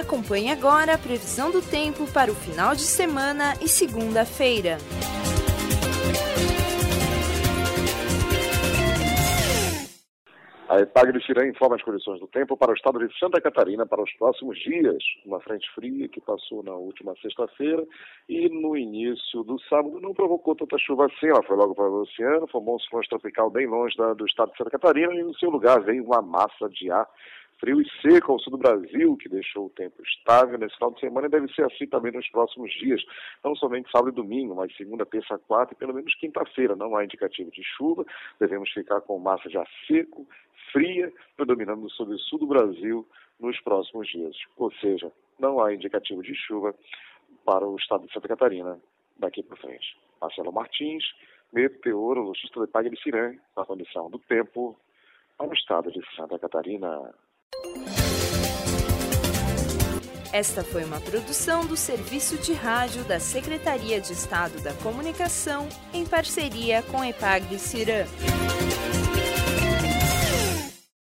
Acompanhe agora a previsão do tempo para o final de semana e segunda-feira. A EPAGRE Cirã informa as condições do tempo para o estado de Santa Catarina para os próximos dias. Uma frente fria que passou na última sexta-feira e no início do sábado não provocou tanta chuva assim. Ela foi logo para o oceano, formou um ciclone tropical bem longe do estado de Santa Catarina e no seu lugar veio uma massa de ar frio e seco ao sul do Brasil, que deixou o tempo estável nesse final de semana e deve ser assim também nos próximos dias. Não somente sábado e domingo, mas segunda, terça, quarta e pelo menos quinta-feira. Não há indicativo de chuva, devemos ficar com massa de ar seco, fria, predominando sobre o sul do Brasil nos próximos dias. Ou seja, não há indicativo de chuva para o estado de Santa Catarina daqui para frente. Marcelo Martins, meteorologista do EPAGRE Cirã, a condição do tempo para o estado de Santa Catarina. Esta foi uma produção do Serviço de Rádio da Secretaria de Estado da Comunicação, em parceria com EPAGRE Cirã.